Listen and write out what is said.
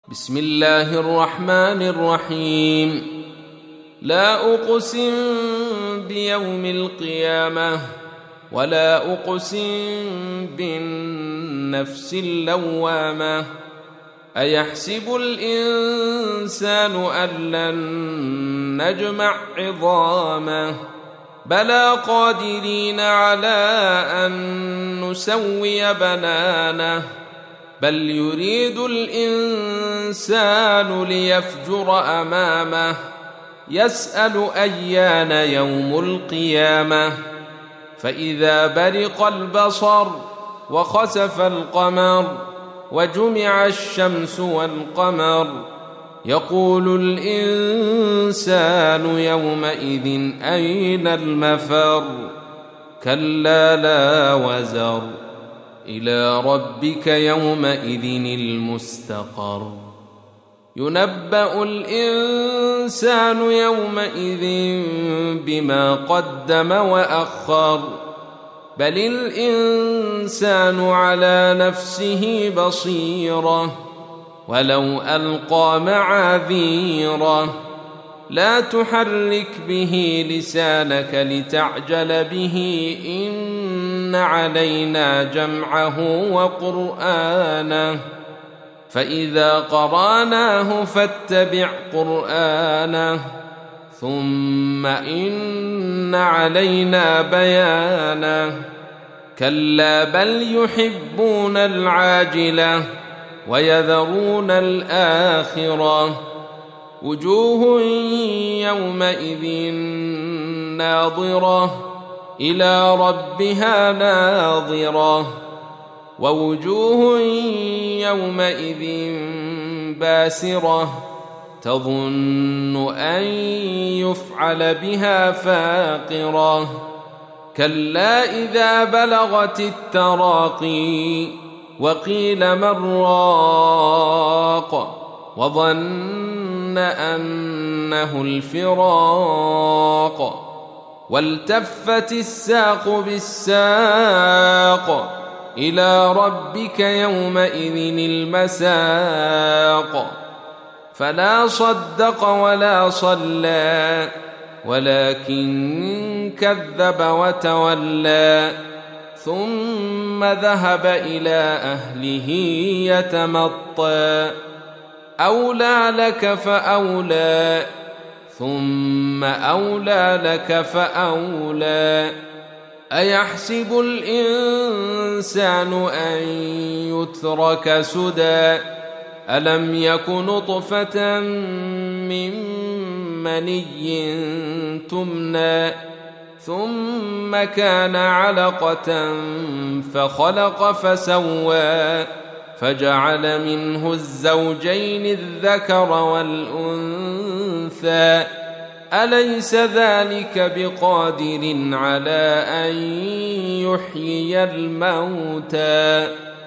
بسم الله الرحمن الرحيم. لا أقسم بيوم القيامة ولا أقسم بالنفس اللوامة. أيحسب الإنسان أن لن نجمع عظامه بلى قادرين على أن نسوي بنانه بل يريد الإنسان ليفجر أمامه يسأل أيان يوم القيامة. فإذا برق البصر وخسف القمر وجمع الشمس والقمر يقول الإنسان يومئذ أين المفر. كلا لا وزر إلى ربك يومئذ المستقر. ينبأ الإنسان يومئذ بما قدم وأخر بل الإنسان على نفسه بصيرة ولو ألقى معاذيره. لا تحرك به لسانك لتعجل به إن علينا جمعه وقرآنه فإذا قرأناه فاتبع قرآنه ثم إن علينا بيانه. كلا بل يحبون العاجلة ويذرون الآخرة. وجوه يومئذ ناظرة إلى ربها ناظرة ووجوه يومئذ باسرة تظن أن يفعل بها فاقرة. كلا إذا بلغت التراقي وقيل من راق وظن أنه الفراق والتفت الساق بالساق إلى ربك يومئذ المساق. فلا صدق ولا صلى ولكن كذب وتولى ثم ذهب إلى أهله يتمطى. أولى لك فأولى ثم أولى لك فأولى. أيحسب الإنسان أن يترك سدى ألم يك نطفة من مني تمنى ثم كان علقة فخلق فسوى فجعل منه الزوجين الذكر والأنثى. أليس ذلك بقادر على أن يحيي الموتى